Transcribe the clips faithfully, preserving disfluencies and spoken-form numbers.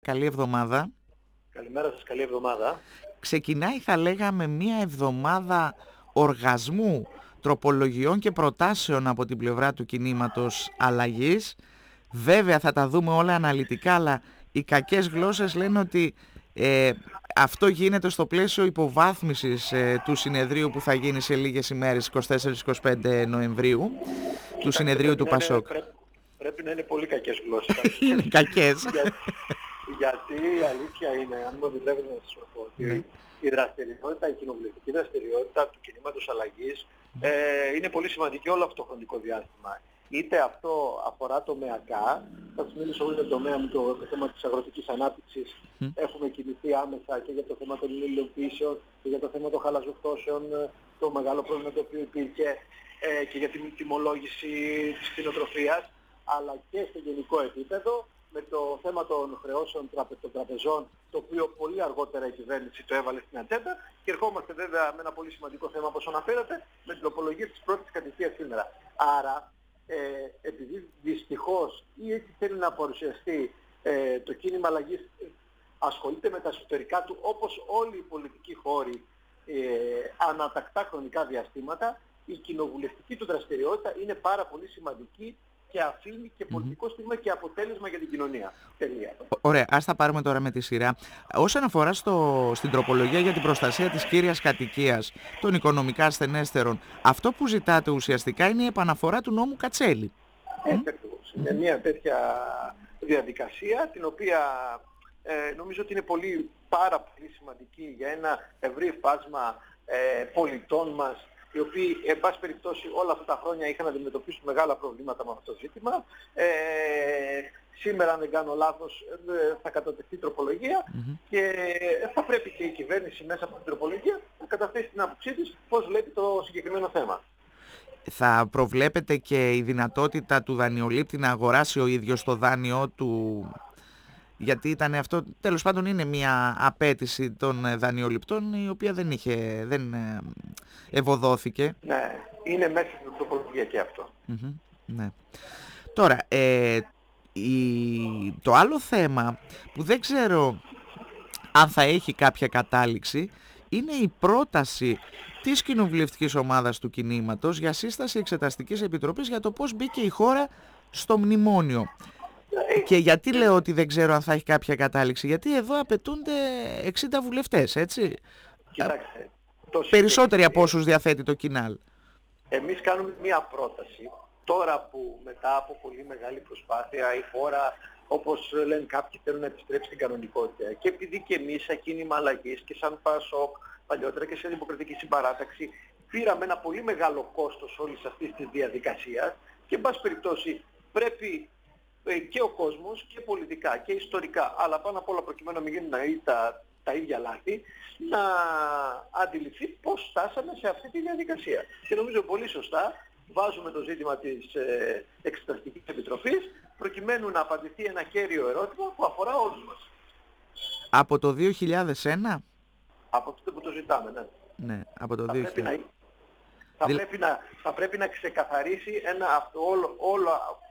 Καλή εβδομάδα. Καλημέρα σας, καλή εβδομάδα. Ξεκινάει, θα λέγαμε, μία εβδομάδα οργασμού τροπολογιών και προτάσεων από την πλευρά του κινήματος αλλαγής. Βέβαια θα τα δούμε όλα αναλυτικά, αλλά οι κακές γλώσσες λένε ότι ε, αυτό γίνεται στο πλαίσιο υποβάθμισης ε, του συνεδρίου που θα γίνει σε λίγες ημέρες, είκοσι τέσσερα είκοσι πέντε Νοεμβρίου, Κοιτάξτε, του συνεδρίου του πρέπει να είναι, Πασόκ. πρέπει, πρέπει να είναι πολύ κακές γλώσσες. Είναι κακές. Για, γιατί η αλήθεια είναι, αν μου επιτρέπετε να σας πω, ότι Ναι. η δραστηριότητα, η κοινοβουλευτική δραστηριότητα του κινήματος αλλαγής ε, είναι πολύ σημαντική όλο αυτό το χρονικό διάστημα. Είτε αυτό αφορά τομεακά, θα σας μιλήσω εγώ για το τομέα μου, το, το θέμα της αγροτικής ανάπτυξης. Mm. Έχουμε κινηθεί άμεσα και για το θέμα των υλοποιήσεων και για το θέμα των χαλαζουκτώσεων, το μεγάλο πρόβλημα το οποίο υπήρχε ε, και για την τιμολόγηση της κτηνοτροφίας, αλλά και σε γενικό επίπεδο με το θέμα των χρεώσεων τραπε, των τραπεζών, το οποίο πολύ αργότερα η κυβέρνηση το έβαλε στην ατζέντα, και ερχόμαστε βέβαια με ένα πολύ σημαντικό θέμα, όπως αναφέρατε, με την τροπολογία της πρώτης κατοικίας σήμερα. Άρα, ε, επειδή δυστυχώς ή έτσι θέλει να παρουσιαστεί ε, το κίνημα αλλαγής, ε, ασχολείται με τα εσωτερικά του όπως όλοι οι πολιτικοί χώροι ε, ανατακτά χρονικά διαστήματα, η κοινοβουλευτική του δραστηριότητα είναι πάρα πολύ σημαντική και αφήνει και πολιτικό στίγμα και αποτέλεσμα για την κοινωνία. Τελεία. Ωραία, ας τα πάρουμε τώρα με τη σειρά. Όσον αφορά στο, στην τροπολογία για την προστασία της κύριας κατοικίας των οικονομικά ασθενέστερων, αυτό που ζητάτε ουσιαστικά είναι η επαναφορά του νόμου Κατσέλη. Έτσι ακριβώς. Είναι μια τέτοια διαδικασία την οποία ε, νομίζω ότι είναι πολύ, πάρα πολύ σημαντική για ένα ευρύ φάσμα ε, πολιτών μας, οι οποίοι, εν πάση περιπτώσει, όλα αυτά τα χρόνια είχαν να αντιμετωπίσουν μεγάλα προβλήματα με αυτό το ζήτημα. Ε, σήμερα, αν δεν κάνω λάθος, θα κατατεθεί τροπολογία Mm-hmm. και θα πρέπει και η κυβέρνηση μέσα από την τροπολογία να καταθέσει την άποψή της πώς βλέπει το συγκεκριμένο θέμα. Θα προβλέπετε και η δυνατότητα του δανειολήπτη να αγοράσει ο ίδιος το δάνειό του, γιατί ήταν αυτό, τέλος πάντων είναι μια απέτηση των δανειοληπτών η οποία δεν είχε, δεν ευωδόθηκε. Ναι, είναι μέσα στην τροπολογία και αυτό. Mm-hmm, ναι. Τώρα, ε, η, το άλλο θέμα που δεν ξέρω αν θα έχει κάποια κατάληξη είναι η πρόταση της κοινοβουλευτικής ομάδας του κινήματος για σύσταση εξεταστικής επιτροπής για το πώς μπήκε η χώρα στο μνημόνιο. Και γιατί λέω ότι δεν ξέρω αν θα έχει κάποια κατάληξη? Γιατί εδώ απαιτούνται εξήντα βουλευτές, έτσι. Κοιτάξτε, περισσότεροι από όσους διαθέτει το Κινάλ. Εμείς κάνουμε μία πρόταση, τώρα που μετά από πολύ μεγάλη προσπάθεια η χώρα, όπως λένε κάποιοι, θέλουν να επιστρέψει στην κανονικότητα. Και επειδή και εμείς σαν κίνημα αλλαγής και σαν Πασόκ, παλιότερα και σε Δημοκρατική Συμπαράταξη, πήραμε ένα πολύ μεγάλο κόστος όλης αυτής της διαδικασίας και, εν πάση περιπτώσει, πρέπει και ο κόσμος και πολιτικά και ιστορικά, αλλά πάνω απ' όλα προκειμένου να μην γίνουν τα, τα ίδια λάθη, να αντιληφθεί πώς στάσαμε σε αυτή τη διαδικασία. Και νομίζω πολύ σωστά βάζουμε το ζήτημα της ε, Εξεταστικής Επιτροπής προκειμένου να απαντηθεί ένα κέριο ερώτημα που αφορά όλους μας. Από το δύο χιλιάδες ένα? Από τότε που το ζητάμε, ναι. Ναι, από το θα δύο χιλιάδες. Πρέπει να, θα, Δηλ... πρέπει να, θα πρέπει να ξεκαθαρίσει ένα, αυτό, όλο, όλο,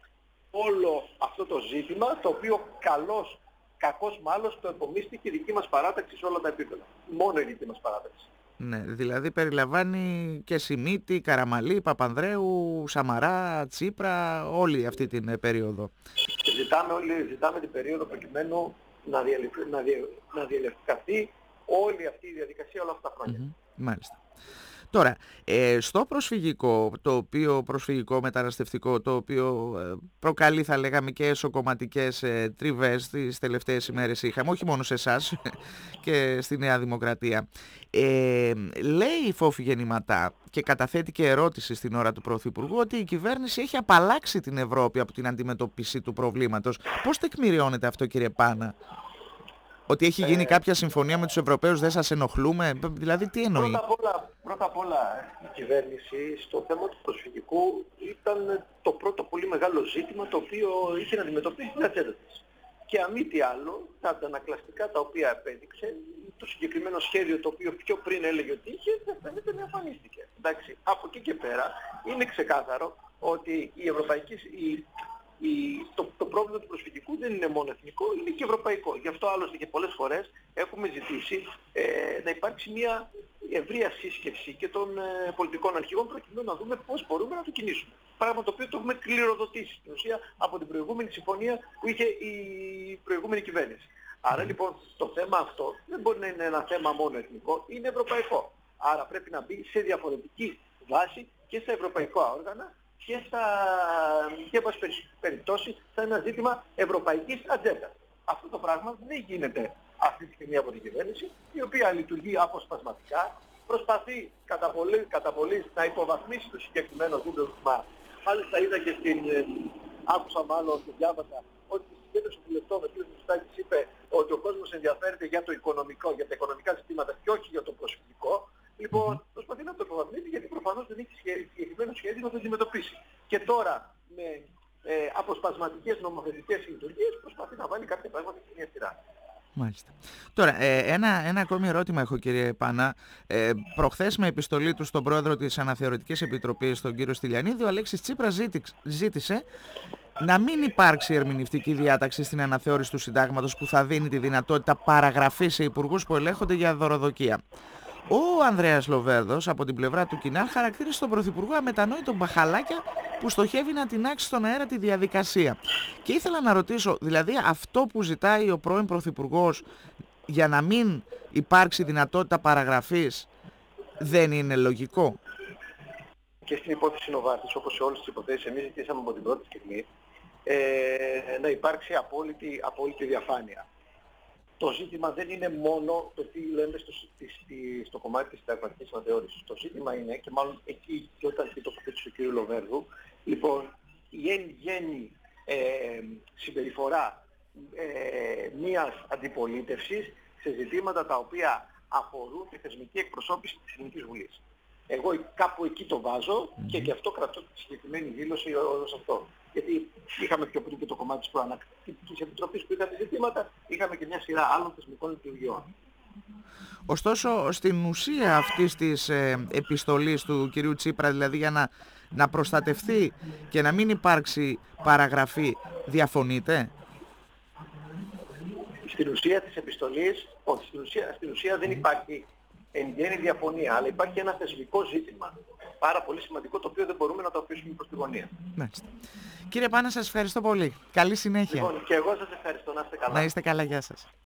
όλο αυτό το ζήτημα, το οποίο καλώς, κακώς μάλλον το επομίστηκε η δική μας παράταξη σε όλα τα επίπεδα. Μόνο η δική μας παράταξη. Ναι, δηλαδή περιλαμβάνει και Σιμίτη, Καραμαλή, Παπανδρέου, Σαμαρά, Τσίπρα, όλη αυτή την περίοδο. Και ζητάμε, όλοι, ζητάμε την περίοδο προκειμένου να, διαλυ, να, διε, να διαλευκαθεί όλη αυτή η διαδικασία όλα αυτά τα χρόνια. Mm-hmm, μάλιστα. Τώρα, ε, στο προσφυγικό, το οποίο προσφυγικό μεταναστευτικό, το οποίο ε, προκαλεί, θα λέγαμε, και εσωκομματικές ε, τριβές τις τελευταίες ημέρες είχαμε, όχι μόνο σε εσάς και στη Νέα Δημοκρατία. Ε, λέει η Φόφη Γεννηματά και καταθέτει και ερώτηση στην ώρα του Πρωθυπουργού ότι η κυβέρνηση έχει απαλλάξει την Ευρώπη από την αντιμετώπιση του προβλήματος. Πώς τεκμηριώνεται αυτό, κύριε Πάνα? Ότι έχει γίνει ε, κάποια συμφωνία με τους Ευρωπαίους, δεν σας ενοχλούμε? Δηλαδή τι εννοεί? Πρώτα απ' όλα, πρώτα απ' όλα η κυβέρνηση στο θέμα του προσφυγικού ήταν το πρώτο πολύ μεγάλο ζήτημα το οποίο είχε να αντιμετωπίσει την ατζέντα της. Και αν μη τι άλλο, τα αντανακλαστικά τα οποία επέδειξε, το συγκεκριμένο σχέδιο το οποίο πιο πριν έλεγε ότι είχε, δεν φαίνεται να εμφανίστηκε. Εντάξει, από εκεί και πέρα είναι ξεκάθαρο ότι η Ευρωπαϊκή, η, η, το, το πρόβλημα του προσφυγικού δεν είναι μόνο εθνικό, είναι και ευρωπαϊκό. Γι' αυτό άλλωστε και πολλές φορές έχουμε ζητήσει ε, να υπάρξει μια ευρεία σύσκεψη και των ε, πολιτικών αρχηγών προκειμένου να δούμε πώς μπορούμε να το κινήσουμε. Πράγμα το οποίο το έχουμε κληροδοτήσει στην ουσία από την προηγούμενη συμφωνία που είχε η προηγούμενη κυβέρνηση. Άρα λοιπόν το θέμα αυτό δεν μπορεί να είναι ένα θέμα μόνο εθνικό, είναι ευρωπαϊκό. Άρα πρέπει να μπει σε διαφορετική βάση και στα ευρωπαϊκά όργανα και, στα, και εν πάση περιπτώσει θα είναι ένα ζήτημα ευρωπαϊκής ατζέντας. Αυτό το πράγμα δεν γίνεται αυτή τη στιγμή από την κυβέρνηση, η οποία λειτουργεί αποσπασματικά, προσπαθεί κατά πολύ, κατά πολύ να υποβαθμίσει το συγκεκριμένο ζήτημα. Μάλιστα είδα και στην, ε, άκουσα μάλλον και διάβασα ότι στη συγκέντρωση του λεπτό με κ. Μητσοτάκης είπε ότι ο κόσμος ενδιαφέρεται για το οικονομικό, για τα οικονομικά ζητήματα και όχι για το προσφυγικό. Λοιπόν, προσπαθεί να το υποβαθμίσει γιατί προφανώς δεν έχει συγκεκριμένο σχέδιο να το αντιμετωπίσει. Και τώρα με ε, αποσπασματικές νομοθετικές λειτουργίες προσπαθεί να βάλει κάποια πράγματα σε μια σειρά. Μάλιστα. Τώρα, ε, ένα, ένα ακόμη ερώτημα έχω, κύριε Πάνα. Ε, προχθές με επιστολή του στον πρόεδρο της Αναθεωρητικής Επιτροπής, τον κύριο Στυλιανίδη, ο Αλέξης Τσίπρας ζήτησε να μην υπάρξει ερμηνευτική διάταξη στην αναθεώρηση του συντάγματος που θα δίνει τη δυνατότητα παραγραφή σε υπουργούς που ελέγχονται για δωροδοκία. Ο Ανδρέας Λοβέρδος από την πλευρά του Κινάλ χαρακτήρισε τον Πρωθυπουργό αμετανόητο μπαχαλάκια που στοχεύει να τινάξει στον αέρα τη διαδικασία. Και ήθελα να ρωτήσω, δηλαδή αυτό που ζητάει ο πρώην Πρωθυπουργός για να μην υπάρξει δυνατότητα παραγραφής δεν είναι λογικό? Και στην υπόθεση Νοβάρτης, όπως σε όλες τις υποθέσεις, εμείς ζητήσαμε από την πρώτη στιγμή ε, να υπάρξει απόλυτη, απόλυτη διαφάνεια. Το ζήτημα δεν είναι μόνο το τι λέμε στο, στη, στη, στο κομμάτι της συνταγματικής αναθεώρησης. Το ζήτημα είναι, και μάλλον εκεί και όταν και το τοποθέτησε του κ. Λοβέρδου, λοιπόν, η εν γέννη ε, συμπεριφορά ε, μιας αντιπολίτευσης σε ζητήματα τα οποία αφορούν τη θεσμική εκπροσώπηση της Ελληνικής Βουλής. Εγώ κάπου εκεί το βάζω mm-hmm. και γι' αυτό κρατώ τη συγκεκριμένη δήλωση ως αυτό. Γιατί είχαμε πιο πριν και το κομμάτι της προανακτικής επιτροπής που είχαμε ζητήματα, είχαμε και μια σειρά άλλων θεσμικών λειτουργιών. Ωστόσο, στην ουσία αυτής της ε, επιστολής του κυρίου Τσίπρα, δηλαδή για να, να προστατευτεί και να μην υπάρξει παραγραφή, διαφωνείτε? Στην ουσία της επιστολής, όχι, στην ουσία, στην ουσία δεν υπάρχει εν γέννη διαφωνία, αλλά υπάρχει ένα θεσμικό ζήτημα πάρα πολύ σημαντικό, το οποίο δεν μπορούμε να το αφήσουμε προς τη γωνία. Μάλιστα. Κύριε Πάνα, σας ευχαριστώ πολύ. Καλή συνέχεια. Λοιπόν, και εγώ σας ευχαριστώ. Να είστε καλά. Να είστε καλά, γεια σας.